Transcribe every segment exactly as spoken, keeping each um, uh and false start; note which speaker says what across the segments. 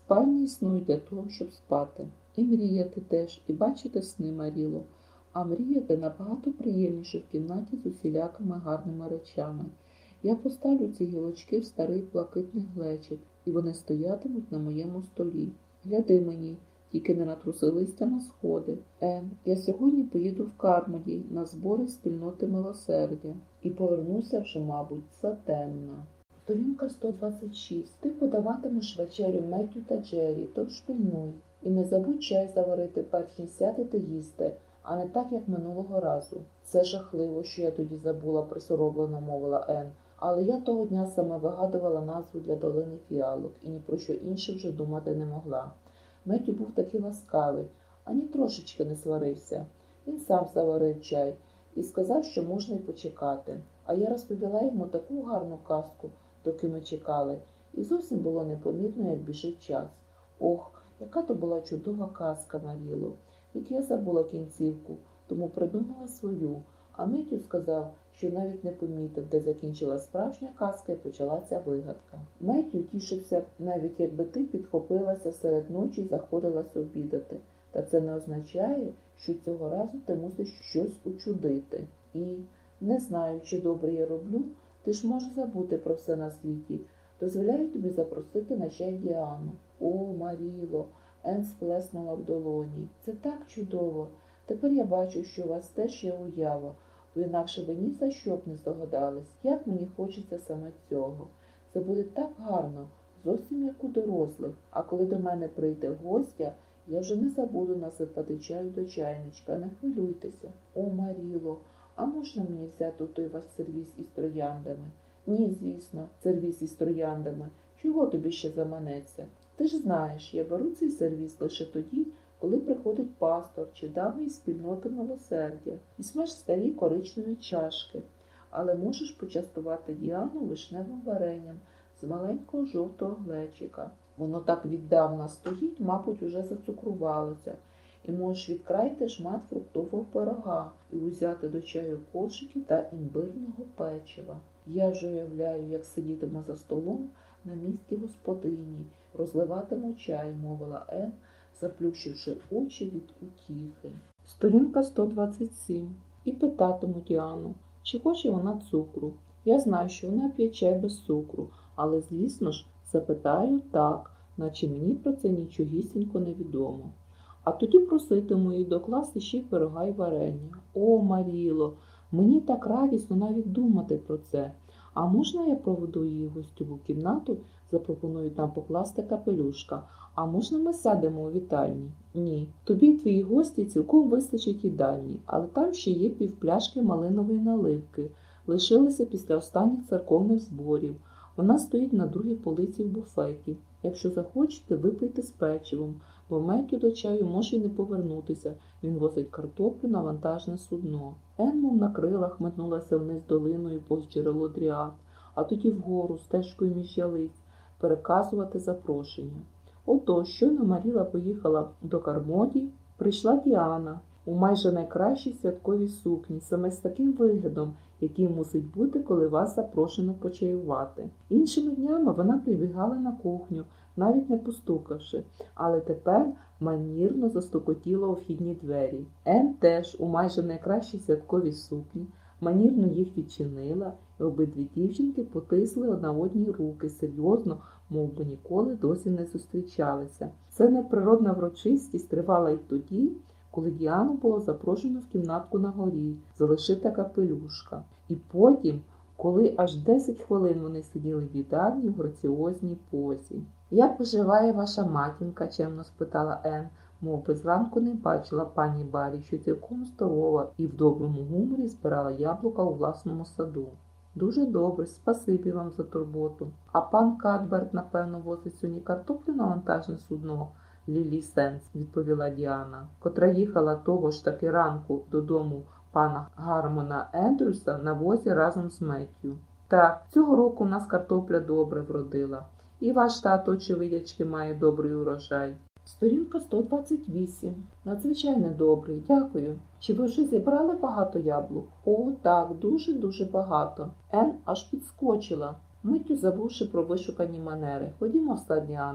Speaker 1: Спальні існують для того, щоб спати. І мріяти теж, і бачити сни, Маріло. А мріяти набагато приємніше в кімнаті з усілякими гарними речами. Я поставлю ці гілочки в старий блакитний глечик, і вони стоятимуть на моєму столі. Гляди мені, тільки не натруси листя на сходи. Ен, я сьогодні поїду в Кармоді на збори спільноти милосердя і повернуся вже, мабуть, затемно. Сторінка сто двадцять шість. Ти подаватимеш вечерю Меттю та Джері, тож пильнуй. І не забудь чай заварити, перш ніж сядете їсти, а не так, як минулого разу. Це жахливо, що я тоді забула, присороблено мовила Ен. Але я того дня саме вигадувала назву для долини фіалок і ні про що інше вже думати не могла. Меттю був такий ласкавий, ані трошечки не сварився. Він сам заварив чай і сказав, що можна й почекати. А я розповіла йому таку гарну казку, доки ми чекали, і зовсім було непомітно, як біжить час. Ох, яка то була чудова казка, Маріло. Тільки я забула кінцівку, тому придумала свою, а Меттю сказав, що навіть не помітив, де закінчила справжня казка і почалася вигадка. Меттю тішився, навіть якби ти підхопилася серед ночі і заходилася обідати. Та це не означає, що цього разу ти мусиш щось учудити. І, не знаю, чи добре я роблю, ти ж можеш забути про все на світі. Дозволяю тобі запросити на чай Діану. О, Маріло, Ен сплеснула в долоні. Це так чудово. Тепер я бачу, що у вас теж є уява. Бо інакше ви ні за що б не здогадались, як мені хочеться саме цього. Це буде так гарно, зовсім як у дорослих. А коли до мене прийде гостя, я вже не забуду насипати чаю до чайничка, не хвилюйтеся. О, Маріло, а можна мені взяти той ваш сервіз із трояндами? Ні, звісно, сервіз із трояндами. Чого тобі ще заманеться? Ти ж знаєш, я беру цей сервіз лише тоді, коли приходить пастор чи дами із спільноти милосердя, і смеш старі коричневі чашки. Але можеш почастувати Діану вишневим варенням з маленького жовтого глечика. Воно так віддавна стоїть, мабуть, уже зацукрувалося. І можеш відкрайти шмат фруктового пирога і узяти до чаю кошиків та імбирного печива. Я ж уявляю, як сидітиму за столом на місці господині, розливатиму чай, мовила Ен, заплющивши очі від утіхи. Сторінка сто двадцять сім. І питатиму Діану, чи хоче вона цукру. Я знаю, що вона п'є чай без цукру, але, звісно ж, запитаю так, наче мені про це нічогісінько не відомо. А тоді проситиму її докласти ще й пирога й варення. О, Маріло, мені так радісно навіть думати про це. А можна я проведу її в гостьову кімнату, запропоную там покласти капелюшка? А можна ми сядемо у вітальні? Ні. Тобі й твої гості цілком вистачить їдальні, але там ще є півпляшки малинової наливки. Лишилися після останніх церковних зборів. Вона стоїть на другій полиці в буфеті. Якщо захочете, випийте з печивом, бо Меттю до чаю може й не повернутися. Він возить картоплю на вантажне судно. Ен, мов на крилах, метнулася вниз долиною повз джерело дріад, а тоді вгору, стежкою між ялиць, переказувати запрошення. Отож, щойно Маріла поїхала до Кармоді, прийшла Діана у майже найкращій святковій сукні, саме з таким виглядом, який мусить бути, коли вас запрошено почаювати. Іншими днями вона прибігала на кухню, навіть не постукавши, але тепер манірно застукотіла у вхідні двері. Ен теж у майже найкращій святковій сукні манірно їх відчинила, і обидві дівчинки потисли одна одній руки, серйозно, мов би ніколи досі не зустрічалися. Це неприродна врочистість тривала й тоді, коли Діану було запрошено в кімнатку на горі, залишити капелюшка. І потім, коли аж десять хвилин вони сиділи в їдальні в граціозній позі. «Як поживає ваша матінка?» – чемно спитала Ен, мов би зранку не бачила пані Барі, що цілком здорова і в доброму гуморі збирала яблука у власному саду. «Дуже добре, спасибі вам за турботу. А пан Кадберт, напевно, возить сьогодні картоплю на вантажне судно?» Лілі Сенс, відповіла Діана, котра їхала того ж таки ранку додому пана Гармона Ендрюса на возі разом з Меттю. «Так, цього року в нас картопля добре вродила. І ваш тато, очевидячки, має добрий урожай». Сторінка сто двадцять вісім. Надзвичайно добрий, дякую. Чи ви вже зібрали багато яблук? О, так, дуже-дуже багато. Ен аж підскочила, миттю забувши про вишукані манери. Ходімо, Діано.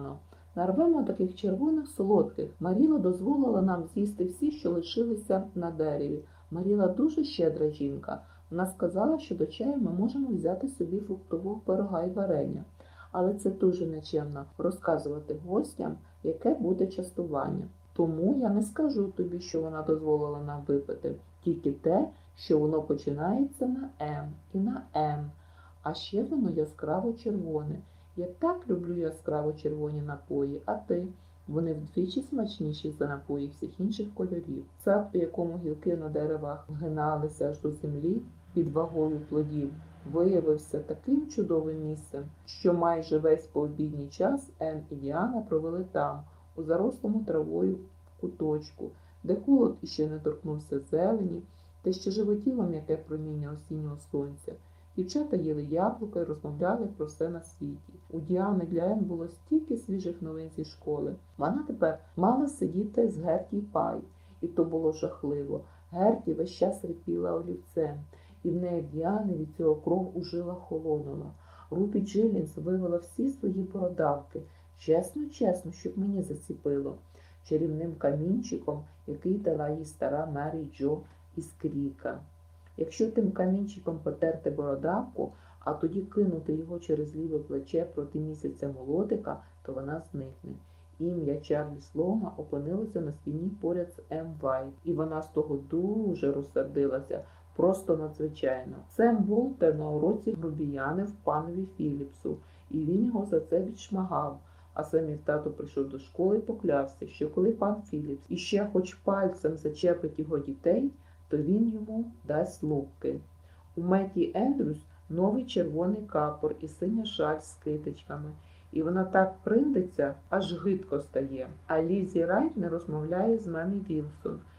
Speaker 1: Нарвемо таких червоних солодких. Маріла дозволила нам з'їсти всі, що лишилися на дереві. Маріла дуже щедра жінка. Вона сказала, що до чаю ми можемо взяти собі фруктового пирога і варення. Але це дуже нечемно розказувати гостям, яке буде частування. Тому я не скажу тобі, що вона дозволила нам випити, тільки те, що воно починається на М і на М, а ще воно яскраво червоне. Я так люблю яскраво червоні напої, а ти? Вони вдвічі смачніші за напої всіх інших кольорів. Сад, у якому гілки на деревах вгиналися аж до землі під вагою плодів, виявився таким чудовим місцем, що майже весь пообідній час Ен і Діана провели там, у зарослому травою куточку, де холод іще не торкнувся зелені, та ще животіло м'яке проміння осіннього сонця. Дівчата їли яблука і розмовляли про все на світі. У Діани для Ен було стільки свіжих новин зі школи. Вона тепер мала сидіти з Герті Пай, і то було жахливо. Герті весь час репіла олівцем, і в неї Діани від цього кров у жилах холонула. Рупі Джилінс вивела всі свої бородавки. Чесно, чесно, щоб мені заціпило. Чарівним камінчиком, який дала їй стара Мері Джо із Кріка. Якщо тим камінчиком потерти бородавку, а тоді кинути його через ліве плече проти місяця молодика, то вона зникне. Ім'я Чарлі Слоуна опинилося на стіні поряд з Ем Вайт, і вона з того дуже розсердилася, просто надзвичайно. Сем Волтер на уроці грубіянив панові Філіпсу, і він його за це відшмагав. А Семів тато прийшов до школи і поклявся, що коли пан Філіпс іще хоч пальцем зачепить його дітей, то він йому дасть лупки. У Меті Ендрюс новий червоний капор і синя шаль з китичками. І вона так приндиться, аж гидко стає. А Лізі Райт не розмовляє з Мемі Вілсон.